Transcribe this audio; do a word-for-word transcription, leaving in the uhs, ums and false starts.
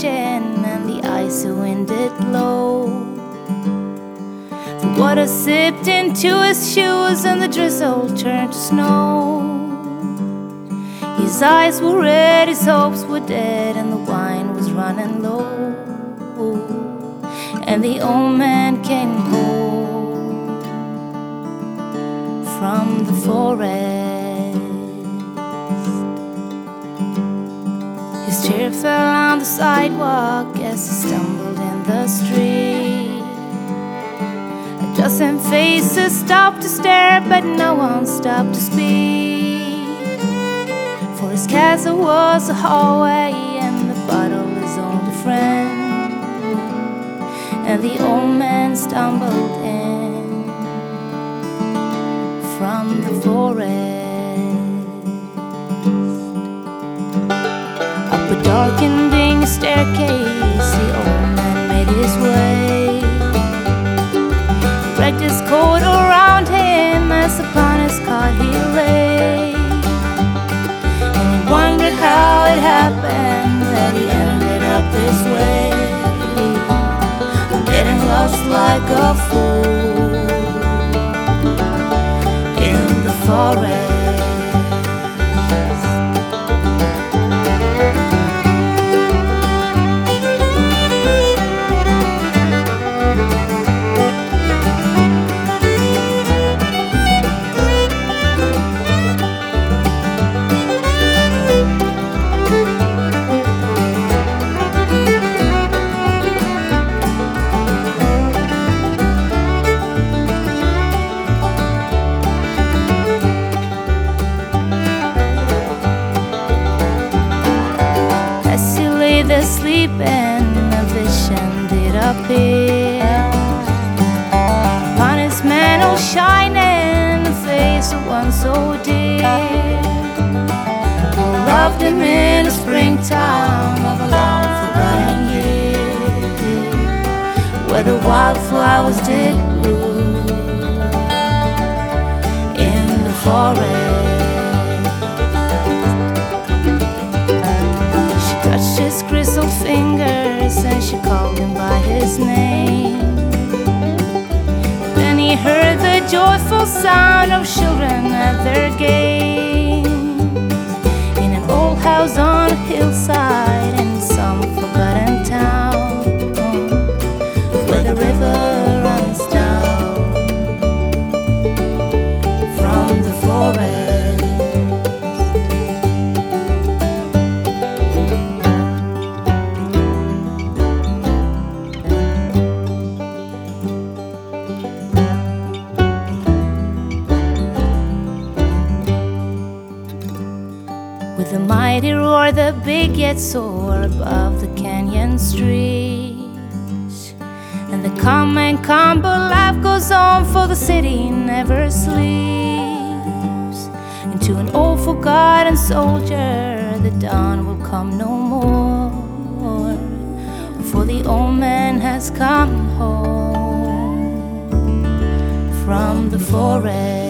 chin and the icy wind did blow. The water sipped into his shoes and the drizzle turned to snow. His eyes were red, his hopes were dead, and the wine was running low. And the old man came home from the forest. His chair fell on the sidewalk as he stumbled in the street. A dozen faces stopped to stare, but no one stopped to speak. For his castle was a hallway, and the bottle his only friend. And the old man stumbled in from the forest. Up a dark and dingy staircase, the old man made his way. He dragged his coat around him as upon his cot he lay. And he wondered how it happened that he ended up this way, getting lost like a fool in the forest. There sleeping, a vision did appear. Upon his mantle shining, the face of one so dear, who loved him in the springtime of a long forgotten year, where the wildflowers did bloom in the forest. Touched his grizzled fingers and she called him by his name. Then he heard the joyful sound of children at their games, in an old house on a hillside in some forgotten town, where the river runs down from the forest. With a mighty roar, the big yet soar above the canyon streets. And the calm and combo life goes on, for the city never sleeps. And to an old forgotten soldier, the dawn will come no more, for the old man has come home from the forest.